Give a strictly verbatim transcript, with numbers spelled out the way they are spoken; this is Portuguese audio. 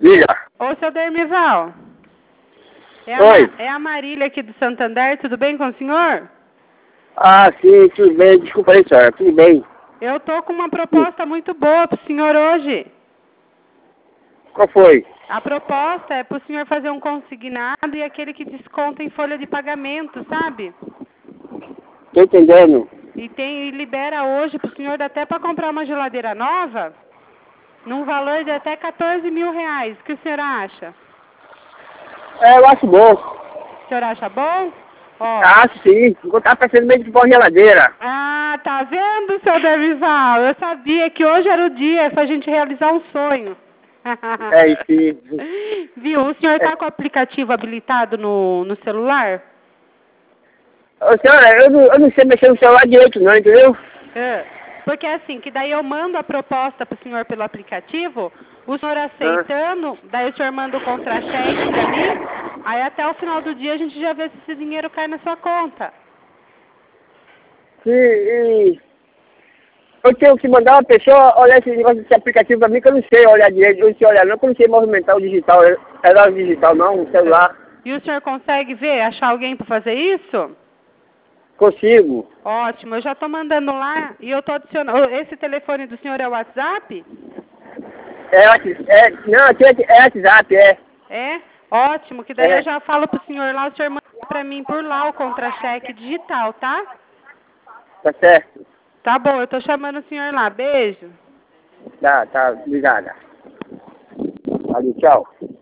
Diga. Ô, seu Dermival. É a, Oi. Ma- é a Marília aqui do Santander, tudo bem com o senhor? Ah, sim, tudo bem. Desculpa aí, senhora. Tudo bem. Eu tô com uma proposta muito boa pro senhor hoje. Qual foi? A proposta é pro senhor fazer um consignado e aquele que desconta em folha de pagamento, sabe? Tô entendendo. E tem e libera hoje pro senhor dá até para comprar uma geladeira nova, num valor de até quatorze mil reais. O que o senhor acha? É, eu acho bom. O senhor acha bom? Ó. Acho sim. Vou estar pensando meio de pôr geladeira. Ah, tá vendo, seu Dermival? Eu sabia que hoje era o dia pra gente realizar um sonho. É, e sim. Viu? O senhor É. tá com o aplicativo habilitado no, no celular? Ô, senhora, eu não, eu não sei mexer no celular direito não, entendeu? É. Porque assim, que daí eu mando a proposta pro senhor pelo aplicativo, o senhor Ah. aceitando, daí o senhor manda o contra-cheque pra mim, aí até o final do dia a gente já vê se esse dinheiro cai na sua conta. Sim, e... Eu tenho que mandar uma pessoa olhar esse negócio desse aplicativo pra mim, que eu não sei olhar direito, eu não sei olhar não, que eu não sei movimentar o digital, é lá o digital não, o celular. E o senhor consegue ver, achar alguém para fazer isso? Consigo. Ótimo, eu já estou mandando lá e eu estou adicionando. Esse telefone do senhor é o WhatsApp? É, Whats- é, não, aqui é, é WhatsApp, é. É? Ótimo, que daí eu É, já falo pro senhor lá, o senhor manda para mim por lá o contra-cheque digital, tá? tá certo. Tá bom, eu tô chamando o senhor lá. Beijo. Tá, tá, obrigada. Valeu, tchau.